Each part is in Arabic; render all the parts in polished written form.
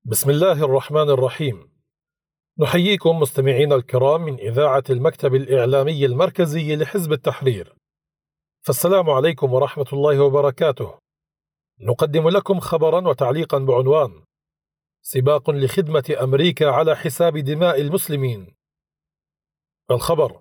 بسم الله الرحمن الرحيم. نحييكم مستمعينا الكرام من إذاعة المكتب الإعلامي المركزي لحزب التحرير. فالسلام عليكم ورحمة الله وبركاته. نقدم لكم خبرا وتعليقا بعنوان: سباق لخدمة أمريكا على حساب دماء المسلمين. الخبر: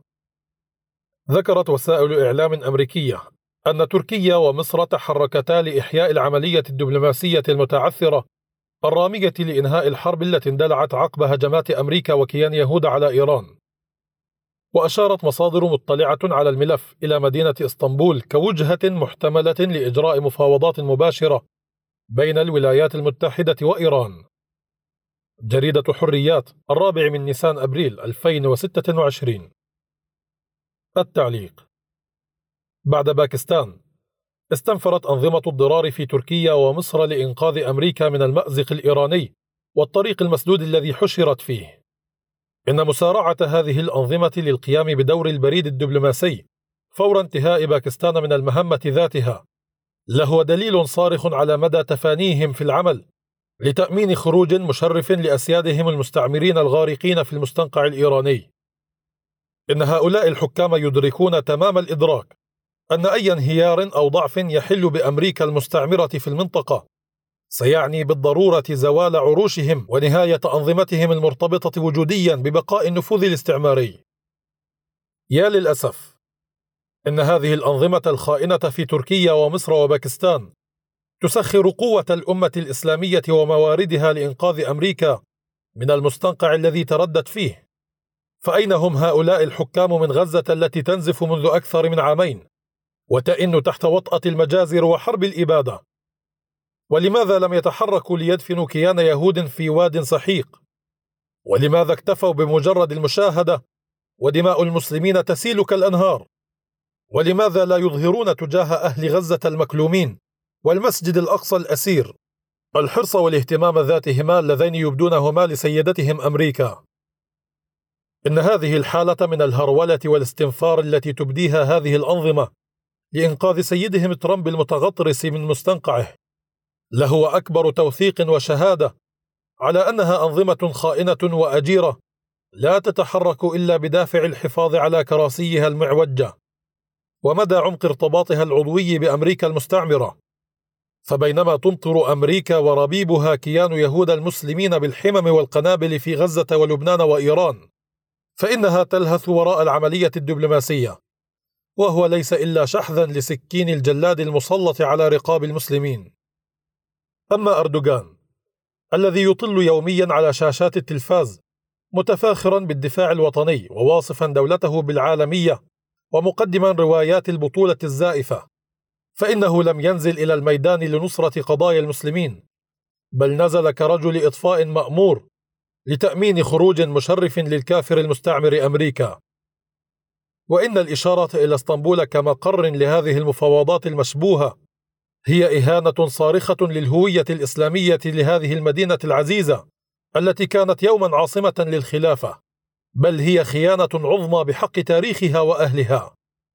ذكرت وسائل إعلام أمريكية أن تركيا ومصر تحركتا لإحياء العملية الدبلوماسية المتعثرة الرامية لإنهاء الحرب التي اندلعت عقب هجمات أمريكا وكيان يهود على إيران. وأشارت مصادر مطلعة على الملف إلى مدينة إسطنبول كوجهة محتملة لإجراء مفاوضات مباشرة بين الولايات المتحدة وإيران. جريدة حريات 4 نيسان أبريل 2026. التعليق: بعد باكستان، استنفرت أنظمة الضرار في تركيا ومصر لإنقاذ أمريكا من المأزق الإيراني والطريق المسدود الذي حشرت فيه. إن مسارعة هذه الأنظمة للقيام بدور البريد الدبلوماسي فور انتهاء باكستان من المهمة ذاتها لهو دليل صارخ على مدى تفانيهم في العمل لتأمين خروج مشرف لأسيادهم المستعمرين الغارقين في المستنقع الإيراني. إن هؤلاء الحكام يدركون تمام الإدراك أن أي انهيار أو ضعف يحل بأمريكا المستعمرة في المنطقة سيعني بالضرورة زوال عروشهم ونهاية أنظمتهم المرتبطة وجوديا ببقاء النفوذ الاستعماري. يا للأسف، إن هذه الأنظمة الخائنة في تركيا ومصر وباكستان تسخر قوة الأمة الإسلامية ومواردها لإنقاذ أمريكا من المستنقع الذي تردت فيه. فأين هم هؤلاء الحكام من غزة التي تنزف منذ أكثر من عامين وتئن تحت وطأة المجازر وحرب الإبادة؟ ولماذا لم يتحركوا ليدفنوا كيان يهود في واد سحيق؟ ولماذا اكتفوا بمجرد المشاهدة ودماء المسلمين تسيل كالأنهار؟ ولماذا لا يظهرون تجاه أهل غزة المكلومين والمسجد الأقصى الأسير الحرص والاهتمام ذاتهما اللذين يبدونهما لسيدتهم أمريكا؟ إن هذه الحالة من الهرولة والاستنفار التي تبديها هذه الأنظمة لإنقاذ سيدهم ترامب المتغطرس من مستنقعه لهو أكبر توثيق وشهادة على أنها أنظمة خائنة وأجيرة لا تتحرك إلا بدافع الحفاظ على كراسيها المعوجة ومدى عمق ارتباطها العضوي بأمريكا المستعمرة. فبينما تمطر أمريكا وربيبها كيان يهود المسلمين بالحمم والقنابل في غزة ولبنان وإيران، فإنها تلهث وراء العملية الدبلوماسية، وهو ليس إلا شحذا لسكين الجلاد المسلط على رقاب المسلمين. أما أردوغان الذي يطل يوميا على شاشات التلفاز متفاخرا بالدفاع الوطني وواصفا دولته بالعالمية ومقدما روايات البطولة الزائفة، فإنه لم ينزل إلى الميدان لنصرة قضايا المسلمين، بل نزل كرجل إطفاء مأمور لتأمين خروج مشرف للكافر المستعمر أمريكا. وإن الإشارة إلى اسطنبول كمقر لهذه المفاوضات المشبوهة هي إهانة صارخة للهوية الإسلامية لهذه المدينة العزيزة التي كانت يوما عاصمة للخلافة، بل هي خيانة عظمى بحق تاريخها وأهلها.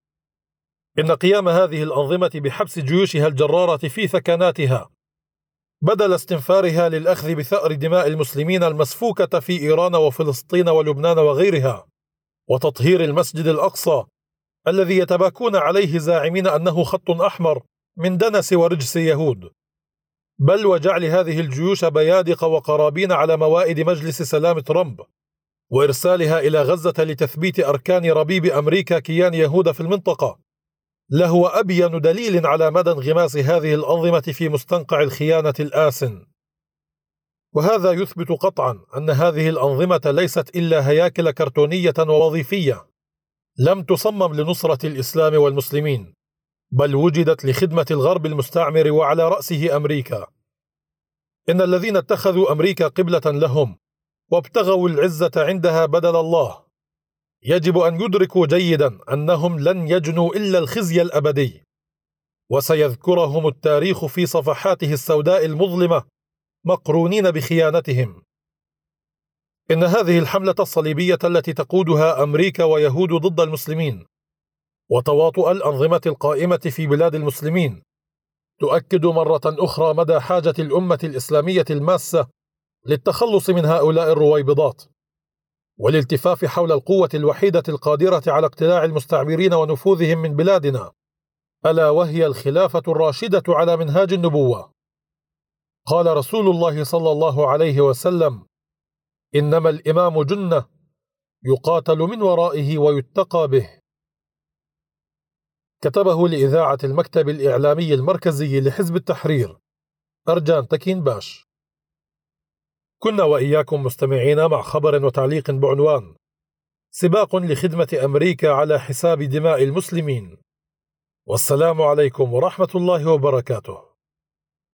إن قيام هذه الأنظمة بحبس جيوشها الجرارة في ثكناتها بدل استنفارها للأخذ بثأر دماء المسلمين المسفوكة في إيران وفلسطين ولبنان وغيرها، وتطهير المسجد الأقصى الذي يتباكون عليه زاعمين أنه خط أحمر من دنس ورجس يهود، بل وجعل هذه الجيوش بيادق وقرابين على موائد مجلس سلام ترامب وإرسالها إلى غزة لتثبيت أركان ربيب أمريكا كيان يهود في المنطقة، لهو أبين دليل على مدى انغماس هذه الأنظمة في مستنقع الخيانة الآسن. وهذا يثبت قطعا أن هذه الأنظمة ليست إلا هياكل كرتونية ووظيفية لم تصمم لنصرة الإسلام والمسلمين، بل وجدت لخدمة الغرب المستعمر وعلى رأسه أمريكا. إن الذين اتخذوا أمريكا قبلة لهم وابتغوا العزة عندها بدل الله يجب أن يدركوا جيدا أنهم لن يجنوا إلا الخزي الأبدي، وسيذكرهم التاريخ في صفحاته السوداء المظلمة مقرونين بخيانتهم. إن هذه الحملة الصليبية التي تقودها أمريكا ويهود ضد المسلمين وتواطؤ الأنظمة القائمة في بلاد المسلمين تؤكد مرة أخرى مدى حاجة الأمة الإسلامية الماسة للتخلص من هؤلاء الرويبضات والالتفاف حول القوة الوحيدة القادرة على اقتلاع المستعمرين ونفوذهم من بلادنا، ألا وهي الخلافة الراشدة على منهاج النبوة. قال رسول الله صلى الله عليه وسلم: إنما الإمام جنة يقاتل من ورائه ويتقى به. كتبه لإذاعة المكتب الإعلامي المركزي لحزب التحرير، أرجان تكين باش. كنا وإياكم مستمعين مع خبر وتعليق بعنوان: سباق لخدمة أمريكا على حساب دماء المسلمين. والسلام عليكم ورحمة الله وبركاته.